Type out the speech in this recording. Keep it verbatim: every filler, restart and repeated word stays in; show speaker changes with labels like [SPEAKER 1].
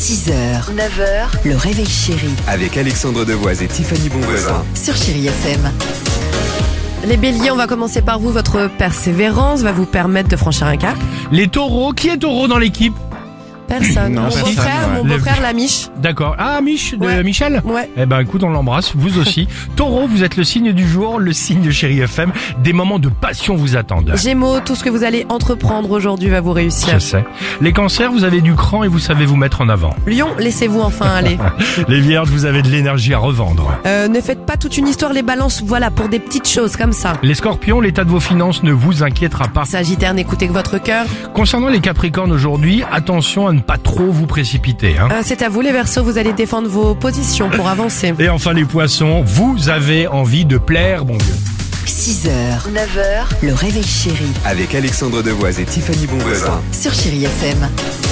[SPEAKER 1] six heures, neuf heures, le réveil chéri
[SPEAKER 2] Avec Alexandre Devoise et Tiffany Bonvoisin.
[SPEAKER 1] sur Chéri F M.
[SPEAKER 3] Les béliers, on va commencer par vous. Votre persévérance va vous permettre de franchir un cap.
[SPEAKER 4] Les taureaux, qui est taureau dans l'équipe?
[SPEAKER 3] Personne.
[SPEAKER 4] Non,
[SPEAKER 3] mon
[SPEAKER 4] personne,
[SPEAKER 3] beau-frère,
[SPEAKER 4] ouais.
[SPEAKER 3] mon
[SPEAKER 4] Le-
[SPEAKER 3] beau-frère, la Miche.
[SPEAKER 4] D'accord. Ah, Mich, de
[SPEAKER 3] Ouais.
[SPEAKER 4] Michel?
[SPEAKER 3] Ouais.
[SPEAKER 4] Eh ben, écoute, on l'embrasse, vous aussi. Taureau, vous êtes le signe du jour, le signe de Chéri F M. Des moments de passion vous attendent.
[SPEAKER 3] Gémeaux, tout ce que vous allez entreprendre aujourd'hui va vous réussir.
[SPEAKER 4] Je sais. Les cancers, vous avez du cran et vous savez vous mettre en avant.
[SPEAKER 3] Lion, laissez-vous enfin aller.
[SPEAKER 4] Les vierges, vous avez de l'énergie à revendre.
[SPEAKER 3] Euh, ne faites pas toute une histoire les balances, voilà, pour des petites choses comme ça.
[SPEAKER 4] Les scorpions, l'état de vos finances ne vous inquiétera pas.
[SPEAKER 3] Sagittaire, n'écoutez que votre cœur.
[SPEAKER 4] Concernant les capricornes aujourd'hui, attention à ne pas trop vous précipiter, hein.
[SPEAKER 3] Euh, c'est à vous les Verseaux, vous allez défendre vos positions pour avancer.
[SPEAKER 4] Et enfin les poissons, vous avez envie de plaire, bon Dieu.
[SPEAKER 1] six heures, neuf heures, le réveil chéri
[SPEAKER 2] Avec Alexandre Devoise et Tiffany Bonvoisin.
[SPEAKER 1] sur Chéri F M.